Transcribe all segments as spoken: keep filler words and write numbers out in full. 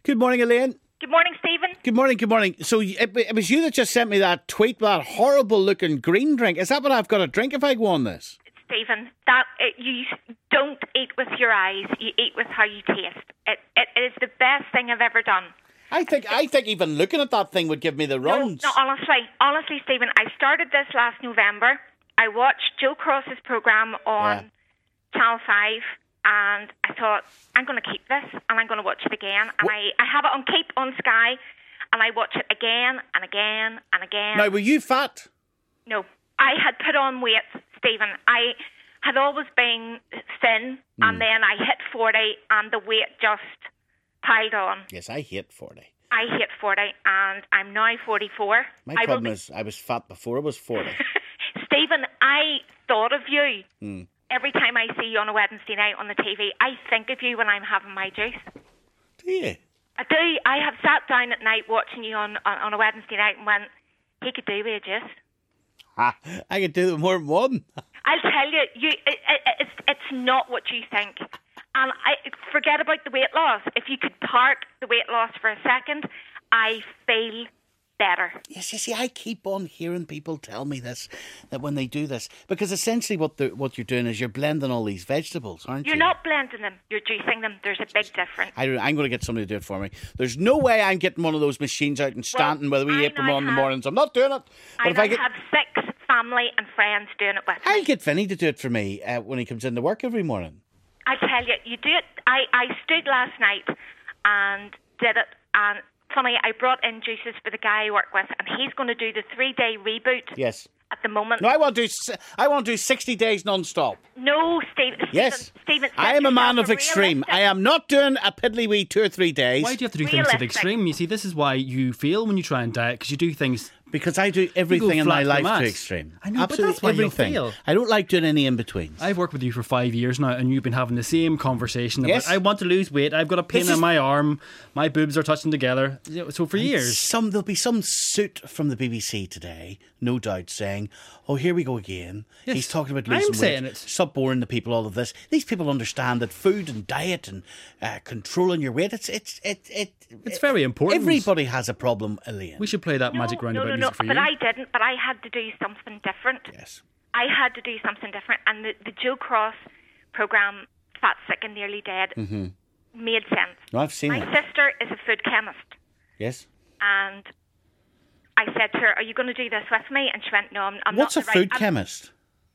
Good morning, Elaine. Good morning, Stephen. Good morning, good morning. So it, it was you that just sent me that tweet, that horrible-looking green drink. Is that what I've got to drink if I go on this? Stephen, that it, you don't eat with your eyes. You eat with how you taste. It, it, it is the best thing I've ever done. I think I think even looking at that thing would give me the runs. No, no, honestly, honestly, Stephen, I started this last November. I watched Joe Cross's programme on Yeah. Channel five, and I thought, I'm going to keep this, and I'm going to watch it again. And I, I have it on Keep on Sky, and I watch it again and again and again. Now, were you fat? No, I had put on weight, Stephen. I had always been thin, Mm. and then I hit forty, and the weight just piled on. Yes, I hit forty. I hit forty, and I'm now forty-four. My I will problem be- is I was fat before I was forty. Stephen, I thought of you Mm. every time I see you on a Wednesday night on the T V. I think of you when I'm having my juice. Do you? I do. I have sat down at night watching you on, on, on a Wednesday night and went, he could do with a juice. Ha, I could do more than one. I'll tell you, you it, it, it's it's not what you think. And I forget about the weight loss. If you could park the weight loss for a second, I feel better. Yes, you see, I keep on hearing people tell me this, that when they do this, because essentially what the, what you're doing is you're blending all these vegetables, aren't You're you? not blending them, you're juicing them. There's a big difference. I, I'm going to get somebody to do it for me. There's no way I'm getting one of those machines out and standing with a wee I apron now on in the have- mornings. I'm not doing it. But I if now I get, have six family and friends doing it with me. I'll get Vinny to do it for me uh, when he comes into work every morning. I tell you, you do it. I, I stood last night and did it, and funny, I brought in juices for the guy I work with, and he's going to do the three-day reboot Yes. at the moment. No, I want to do. si- I want to do sixty days non-stop. No, Stephen. Yes. Stephen, I am a man of set yourself extreme. realistic- I am not doing a piddly wee two or three days Why do you have to do things to the Realistic. extreme? You see, this is why you fail when you try and diet, because you do things. because I do everything in flat my to life mass. to extreme. I know, but Absolutely that's why you'll everything. fail. I don't like doing any in betweens. I've worked with you for five years now, and you've been having the same conversation about, Yes. I want to lose weight, I've got a pain This in is- my arm, my boobs are touching together. So for years. Some there'll be some suit from the B B C today, no doubt, saying, "Oh, here we go again." Yes, He's talking about I'm losing weight. saying it. Stop boring the people. All of this. These people understand that food and diet and uh, controlling your weight. It's it's it it. It's very important. Everybody has a problem, Elaine. We should play that No, magic no, roundabout no, no, music for but you. I didn't. But I had to do something different. Yes. I had to do something different, and the, the Joe Cross program, Fat, Sick and Nearly Dead, made sense. No, I've seen My it. sister is a food chemist, Yes. and I said to her, "Are you going to do this with me?" And she went, "No, I'm, I'm What's a not." the food right, chemist?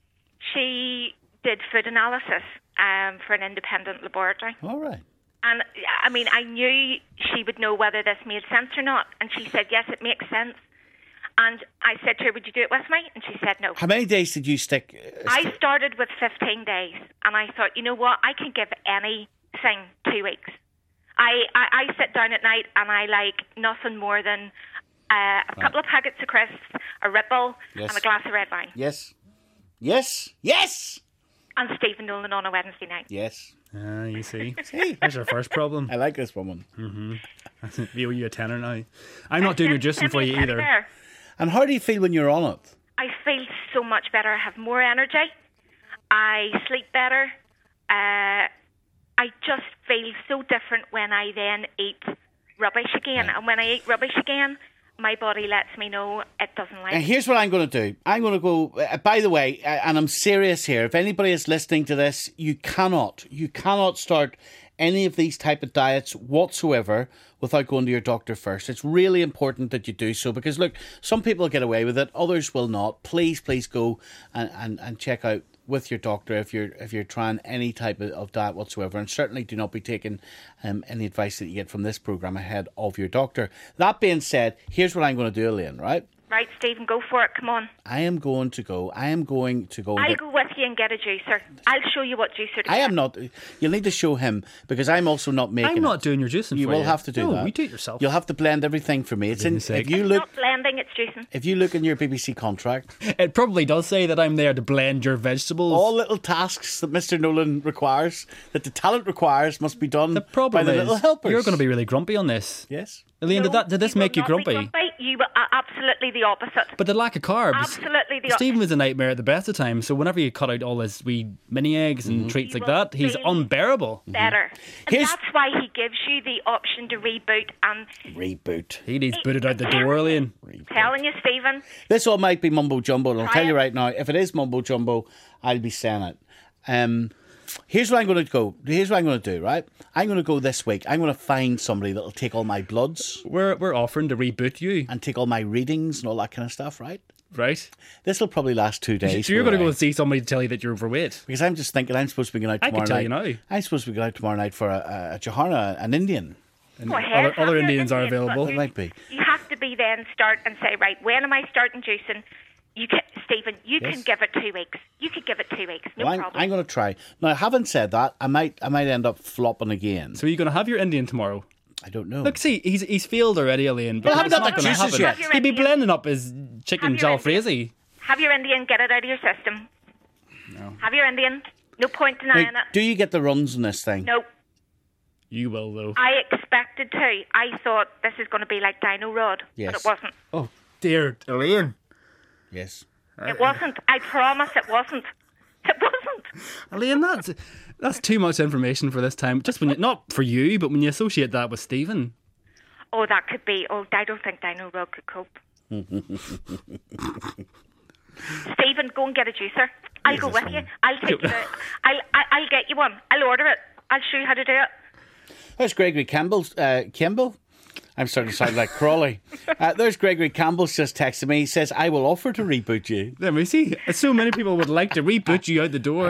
She did food analysis um, for an independent laboratory. All right. And, I mean, I knew she would know whether this made sense or not. And she said, yes, it makes sense. And I said to her, would you do it with me? And she said no. How many days did you stick? Uh, I st- started with fifteen days. And I thought, you know what? I can give anything two weeks. I, I, I sit down at night and I like nothing more than uh, a couple of packets of crisps, a Ripple, Yes. and a glass of red wine. yes. Yes. Yes. And Stephen Nolan on a Wednesday night. Yes. Ah, you see. See, There's our first problem. I like this woman. We owe you a tenner now. I'm not doing your juicing Send for me a you penny either. there. And how do you feel when you're on it? I feel so much better. I have more energy. I sleep better. Uh, I just feel so different when I then eat rubbish again. Right. And when I eat rubbish again, my body lets me know it doesn't like And it. here's what I'm going to do. I'm going to go, uh, by the way, uh, and I'm serious here. If anybody is listening to this, you cannot, you cannot start any of these type of diets whatsoever without going to your doctor first. It's really important that you do so because, look, some people get away with it, others will not. Please, please go and, and, and check out with your doctor if you're if you're trying any type of, of diet whatsoever, and certainly do not be taking um, any advice that you get from this programme ahead of your doctor. That being said, here's what I'm going to do, Elaine, right? Right, Stephen, go for it. Come on. I am going to go. I am going to go. And I'll get, go with you and get a juicer. I'll show you what juicer to I get. am not. You'll need to show him because I'm also not making. I'm not it. doing your juicing You for will you. have to do no, that. you do it yourself. You'll have to blend everything for me. It's in. goodness sake. If you It's look, not blending, it's juicing. if you look in your B B C contract, It probably does say that I'm there to blend your vegetables. all little tasks that Mister Nolan requires, that the talent requires, must be done the problem by the is little helpers. you're going to be really grumpy on this. Yes. Elaine, did No, that did this you will make you not be grumpy? you were uh, absolutely the opposite. But the lack of carbs. Absolutely the Stephen was a nightmare at the best of times. So whenever you cut out all his wee mini eggs and treats You like will that, he's feel unbearable. better. And Here's- that's why he gives you the option to reboot. And Reboot. He needs booted out the door, Elaine. telling you, Stephen, This all might be mumbo jumbo, and I'll Try tell you it. right now, if it is mumbo jumbo, I'll be saying it. Um, here's what I'm going to go. Here's what I'm going to do, right? I'm going to go this week. I'm going to find somebody that'll take all my bloods We're we're offering to reboot you, and take all my readings and all that kind of stuff, right? right? This will probably last two days. So you're going to go away. and see somebody to tell you that you're overweight. Because I'm just thinking I'm supposed to be going out I tomorrow could tell night. you now. I'm supposed to be going out tomorrow night for a, a, a Johanna, an Indian. And go ahead. other, have other your Indians are Indian, available. but It might be. You have to be then start and say, right, when am I starting juicing? You can, Stephen, you Yes. can give it two weeks. You could give it two weeks. No Well, I'm, problem. I'm going to try. Now, having said that, I might I might end up flopping again. So are you going to have your Indian tomorrow? I don't know. Look, see, he's he's failed already, Elaine. But Well, I it's haven't not got the going to juices happen. yet. He'd be Indian. blending up his chicken Have your Indian. jalfrezi. Have your Indian, get it out of your system. No. Have your Indian. No point denying Now, it. do you get the runs on this thing? No. You will, though. I expected to. I thought this is going to be like Dino Rod, Yes. but it wasn't. Oh, dear, Elaine. Yes. It wasn't. I promise it wasn't. It wasn't. Elaine, that's that's too much information for this time. Just when you, not for you, but when you associate that with Stephen. Oh, that could be. Oh, I don't think Dino Rod could cope. Stephen, go and get a juicer. I'll go with you. I'll take you. To, I'll, I- I'll get you one. I'll order it. I'll show you how to do it. There's Gregory Campbell. Uh, Campbell? I'm starting to sound like Crawley. Uh, there's Gregory Campbell's just texted me. He says, I will offer to reboot you. There we see. So many people would like to reboot you out the door.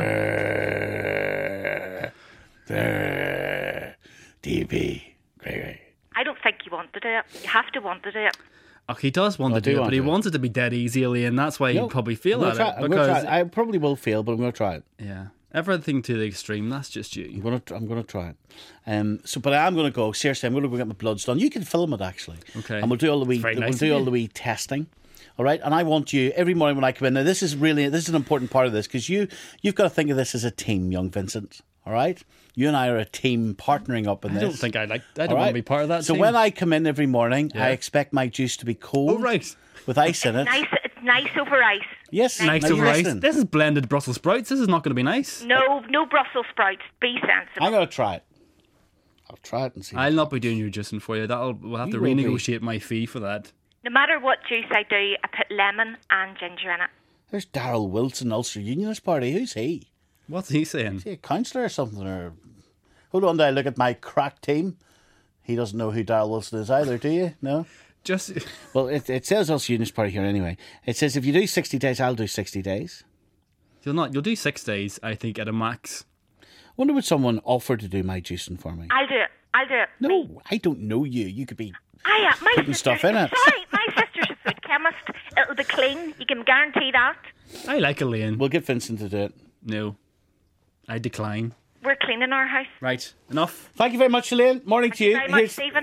Uh, uh, D B. Gregory. I don't think you want to do it. You have to want to do it. Oh, he does want I to do do it, want but he to. wants it to be dead easy, Elaine. That's why No, he'd probably fail I'm at gonna it. try, I'm gonna Because try. I probably will fail, but I'm going to try it. yeah, everything to the extreme. That's just I'm you. going to. I'm going to try it. Um. So, but I am going to go. Seriously, I'm going to go get my bloods done. You can film it actually. Okay. And we'll do all the wee. Very We'll nice do of all you. the wee testing. All right. And I want you every morning when I come in. Now, this is really this is an important part of this because you you've got to think of this as a team, young Vincent. All right. You and I are a team partnering up in I this. don't think I like. I All don't want right? to be part of that. So team. when I come in every morning, Yeah. I expect my juice to be cold. oh right, With ice in it. Nice. It's nice over ice. Yes. nice now you over ice. listen. This is blended Brussels sprouts. This is not going to be nice. No, no Brussels sprouts. Be sensible. I'm going to try it. I'll try it and see. I'll not be doing your juicing for you. That'll we'll have You to will be. renegotiate my fee for that. No matter what juice I do, I put lemon and ginger in it. There's Daryl Wilson, Ulster Unionist Party. Who's he? What's he saying? Is he a councillor or something? Or hold on, till I look at my crack team. He doesn't know who Daryl Wilson is either, do you? No. Just Well, it, it says Ulster Unionist Party here anyway. It says if you do sixty days, I'll do sixty days. you'll not. You'll do six days, I think, at a max. Wonder would someone offer to do my juicing for me? I'll do it. I'll do it. No, I don't know you. You could be. I, uh, my Putting sister, stuff in it. Sorry, my sister's a food chemist. It'll be clean. You can guarantee that. I like Elaine. We'll get Vincent to do it. No, I decline. We're cleaning our house. Right, enough. Thank you very much, Elaine. Morning Thank to you you. very much, Here's- Stephen.